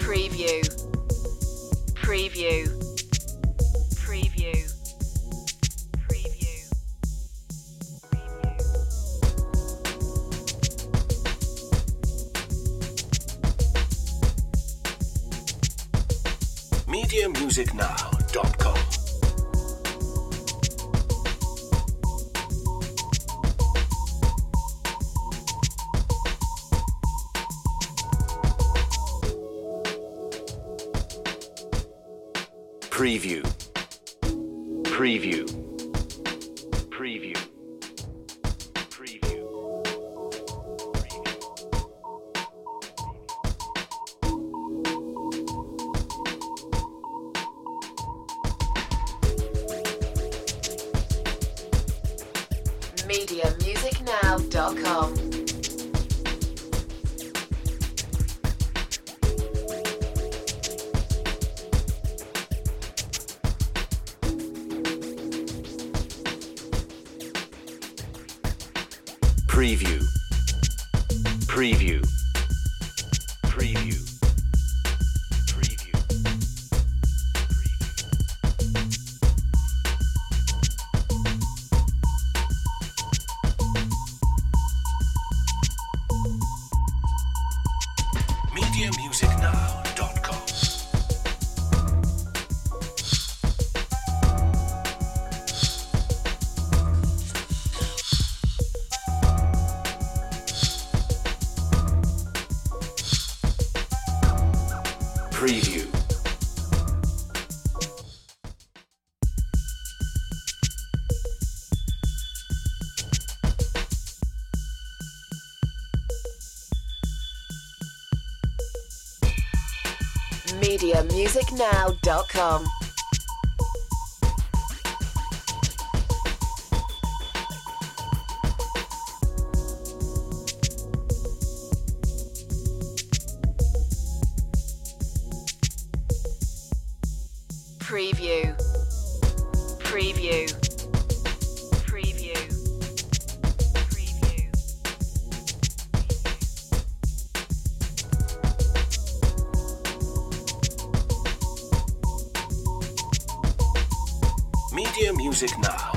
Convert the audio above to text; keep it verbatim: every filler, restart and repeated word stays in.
Preview. Preview. Preview. Preview. media music now dot com. Preview. Preview. Preview. Preview. media music now dot com. Preview. Preview. Preview. Preview. media music now dot com. Preview. media music now dot com. Preview. Preview. Preview. Preview. media music now